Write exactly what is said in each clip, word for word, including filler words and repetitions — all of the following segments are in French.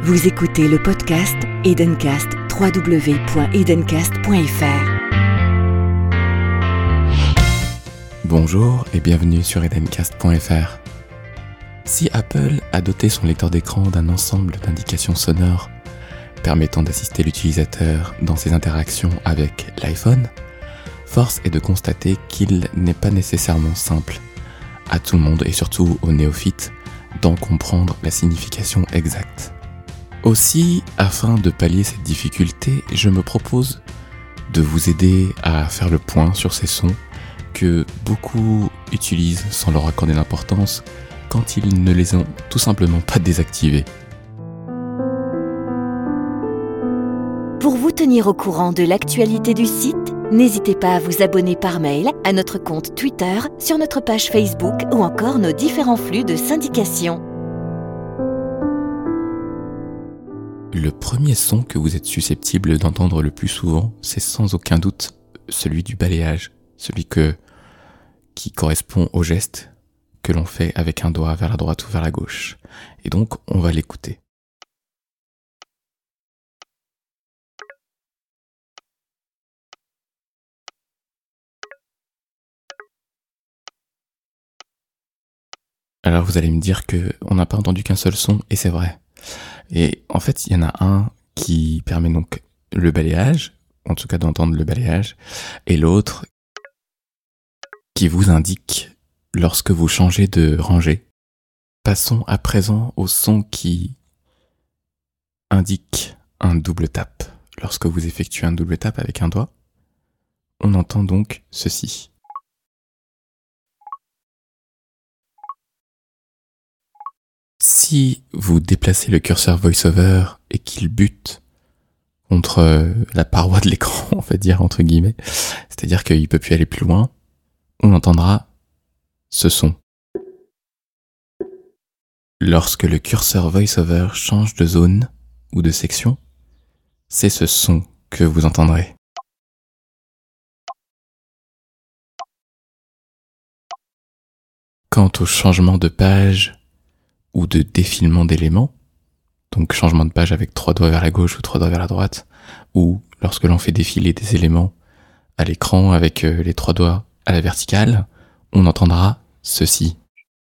Vous écoutez le podcast Edencast, w w w point edencast point f r. Bonjour et bienvenue sur edencast point f r. Si Apple a doté son lecteur d'écran d'un ensemble d'indications sonores permettant d'assister l'utilisateur dans ses interactions avec l'iPhone, force est de constater qu'il n'est pas nécessairement simple à tout le monde et surtout aux néophytes d'en comprendre la signification exacte. Aussi, afin de pallier cette difficulté, je me propose de vous aider à faire le point sur ces sons que beaucoup utilisent sans leur accorder d'importance quand ils ne les ont tout simplement pas désactivés. Pour vous tenir au courant de l'actualité du site, n'hésitez pas à vous abonner par mail à notre compte Twitter, sur notre page Facebook ou encore nos différents flux de syndication. Le premier son que vous êtes susceptible d'entendre le plus souvent, c'est sans aucun doute celui du balayage, celui que, qui correspond au geste que l'on fait avec un doigt vers la droite ou vers la gauche. Et donc, on va l'écouter. Alors vous allez me dire que on n'a pas entendu qu'un seul son, et c'est vrai. Et en fait, il y en a un qui permet donc le balayage, en tout cas d'entendre le balayage, et l'autre qui vous indique lorsque vous changez de rangée. Passons à présent au son qui indique un double tap. Lorsque vous effectuez un double tap avec un doigt, on entend donc ceci. Si vous déplacez le curseur VoiceOver et qu'il bute contre la paroi de l'écran, on va dire entre guillemets, c'est-à-dire qu'il ne peut plus aller plus loin, on entendra ce son. Lorsque le curseur VoiceOver change de zone ou de section, c'est ce son que vous entendrez. Quant au changement de page ou de défilement d'éléments, donc changement de page avec trois doigts vers la gauche ou trois doigts vers la droite, ou lorsque l'on fait défiler des éléments à l'écran avec les trois doigts à la verticale, on entendra ceci.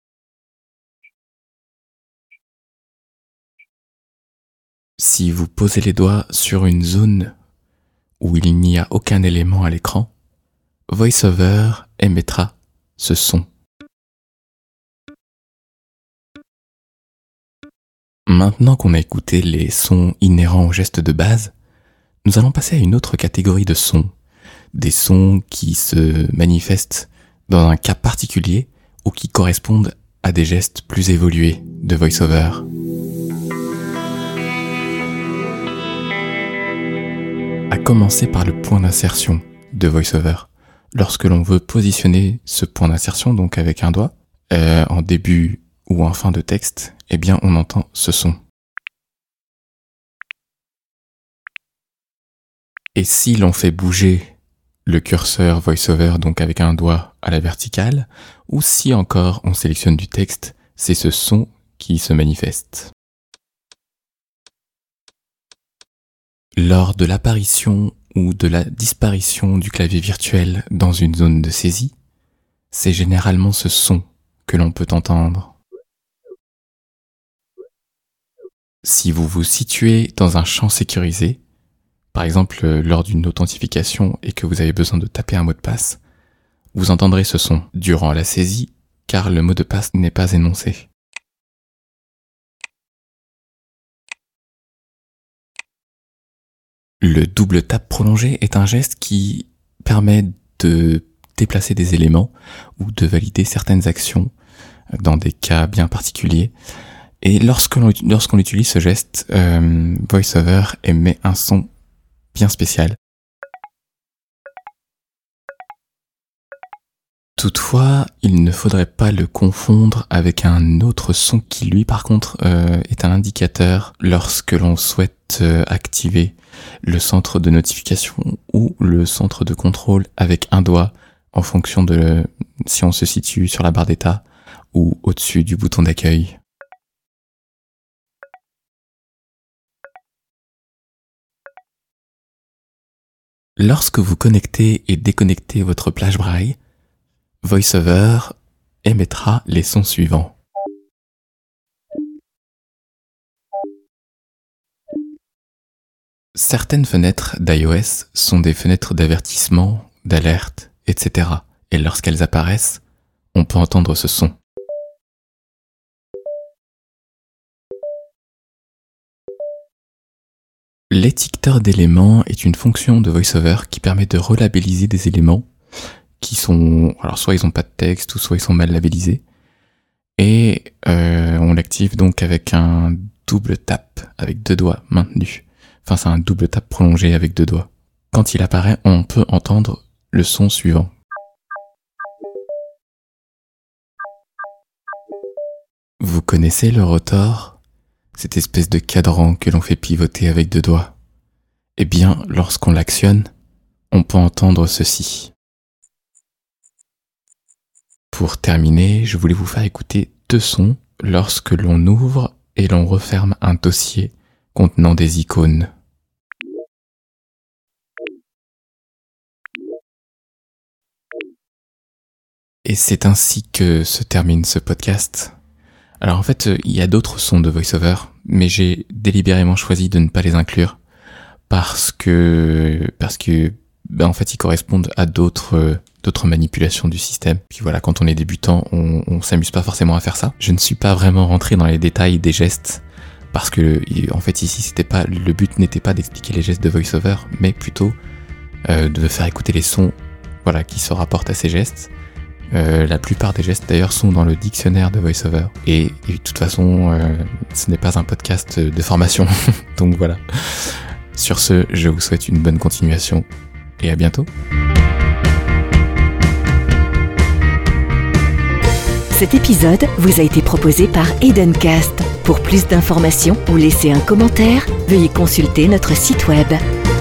Si vous posez les doigts sur une zone où il n'y a aucun élément à l'écran, VoiceOver émettra ce son. Maintenant qu'on a écouté les sons inhérents aux gestes de base, nous allons passer à une autre catégorie de sons. Des sons qui se manifestent dans un cas particulier ou qui correspondent à des gestes plus évolués de VoiceOver. À commencer par le point d'insertion de VoiceOver. Lorsque l'on veut positionner ce point d'insertion, donc avec un doigt, euh, en début ou en fin de texte, eh bien on entend ce son. Et si l'on fait bouger le curseur VoiceOver donc avec un doigt à la verticale, ou si encore on sélectionne du texte, c'est ce son qui se manifeste. Lors de l'apparition ou de la disparition du clavier virtuel dans une zone de saisie, c'est généralement ce son que l'on peut entendre. Si vous vous situez dans un champ sécurisé, par exemple lors d'une authentification et que vous avez besoin de taper un mot de passe, vous entendrez ce son durant la saisie car le mot de passe n'est pas énoncé. Le double tap prolongé est un geste qui permet de déplacer des éléments ou de valider certaines actions dans des cas bien particuliers. Et lorsque l'on, lorsqu'on utilise ce geste, euh, VoiceOver émet un son bien spécial. Toutefois, il ne faudrait pas le confondre avec un autre son qui, lui, par contre, euh, est un indicateur lorsque l'on souhaite euh, activer le centre de notification ou le centre de contrôle avec un doigt en fonction de si on se situe sur la barre d'état ou au-dessus du bouton d'accueil. Lorsque vous connectez et déconnectez votre plage braille, VoiceOver émettra les sons suivants. Certaines fenêtres d'iOS sont des fenêtres d'avertissement, d'alerte, et cetera. Et lorsqu'elles apparaissent, on peut entendre ce son. L'étiqueteur d'éléments est une fonction de VoiceOver qui permet de relabelliser des éléments qui sont, alors soit ils n'ont pas de texte ou soit ils sont mal labellisés. Et euh, on l'active donc avec un double tap, avec deux doigts maintenus. Enfin, c'est un double tap prolongé avec deux doigts. Quand il apparaît, on peut entendre le son suivant. Vous connaissez le rotor ? Cette espèce de cadran que l'on fait pivoter avec deux doigts. Eh bien, lorsqu'on l'actionne, on peut entendre ceci. Pour terminer, je voulais vous faire écouter deux sons lorsque l'on ouvre et l'on referme un dossier contenant des icônes. Et c'est ainsi que se termine ce podcast. Alors en fait, il y a d'autres sons de VoiceOver, mais j'ai délibérément choisi de ne pas les inclure parce que parce que ben en fait ils correspondent à d'autres d'autres manipulations du système. Puis voilà, quand on est débutant, on, on s'amuse pas forcément à faire ça. Je ne suis pas vraiment rentré dans les détails des gestes parce que en fait ici c'était pas le but n'était pas d'expliquer les gestes de VoiceOver, mais plutôt euh, de faire écouter les sons, voilà, qui se rapportent à ces gestes. Euh, la plupart des gestes d'ailleurs sont dans le dictionnaire de VoiceOver et, et de toute façon euh, ce n'est pas un podcast de formation donc voilà. Sur ce, je vous souhaite une bonne continuation et à bientôt. Cet épisode vous a été proposé par Edencast. Pour plus d'informations ou laisser un commentaire, veuillez consulter notre site web.